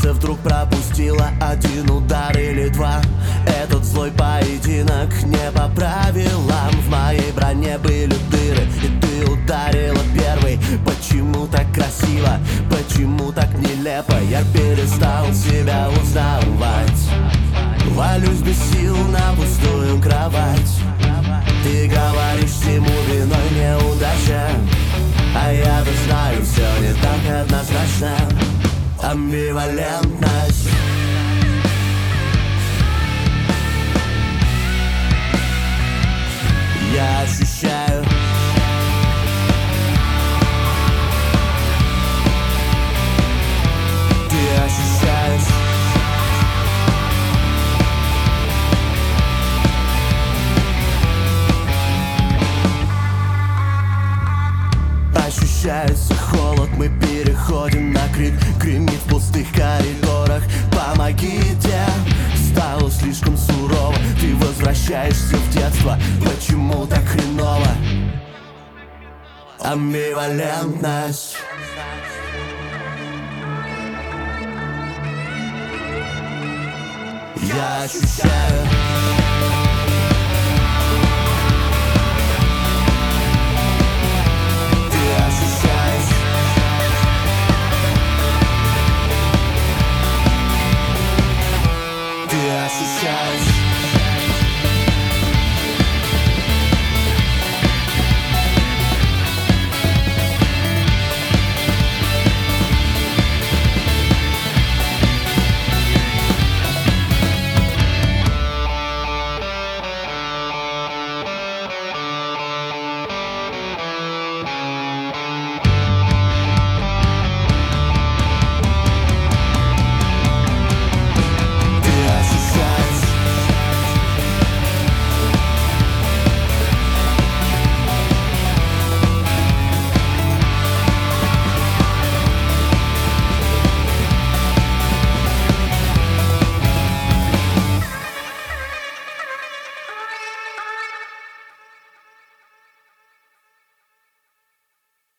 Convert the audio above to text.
сердце вдруг пропустило один удар или два. Этот злой поединок не по правилам. В моей броне были дыры, и ты ударила первой. Почему так красиво, почему так нелепо? Я перестал себя узнавать. Валюсь без сил на пустую кровать. Ты говоришь, всему виной неудача, а я-то знаю, все не так однозначно. Амбивалентность. Я ощущаю. Ты ощущаешь. Ощущается холод, мы переходим на крик. Гремит в пустых коридорах. Помогите, стало слишком сурово. Ты возвращаешься в детство. Почему так хреново? Амбивалентность. Я ощущаю.